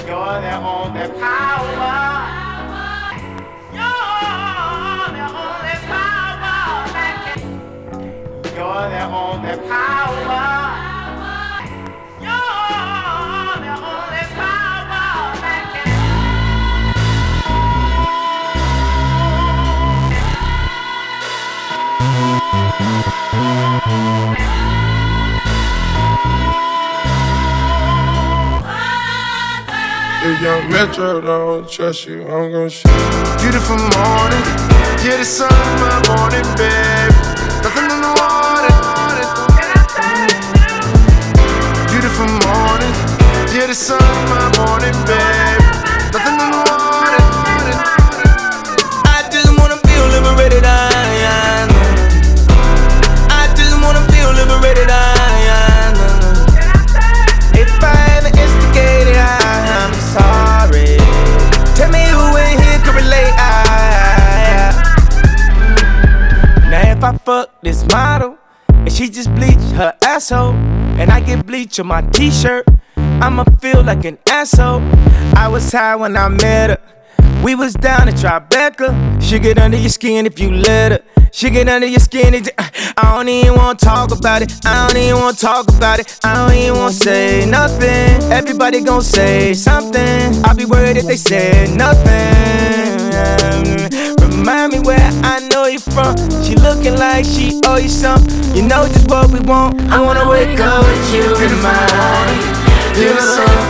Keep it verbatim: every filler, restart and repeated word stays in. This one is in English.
You're the only power. You're the only power that can. You're the only power. You're the only power that can. If Young Metro don't trust you, I'm gon' shoot you. Beautiful morning, yeah, the sun in my morning, babe. Nothing in the water. Beautiful morning, yeah, the sun in my morning, babe. Nothing in the water. I just wanna feel liberated, I know. I just wanna feel liberated, I know. If I ever instigated, I'm sorry. Tell me who in here can relate. I, now if I fuck this model and she just bleach her asshole, and I get bleach on my t-shirt, I'ma feel like an asshole. I was high when I met her. We was down at Tribeca. She get under your skin if you let her. She get under your skin. It, I don't even wanna talk about it. I don't even wanna talk about it. I don't even wanna say nothing. Everybody gon' say something. I'll be worried if they say nothing. Remind me where I know you from. She looking like she owe you something. You know just what we want. I wanna wake up with you in my morning. You're the sun.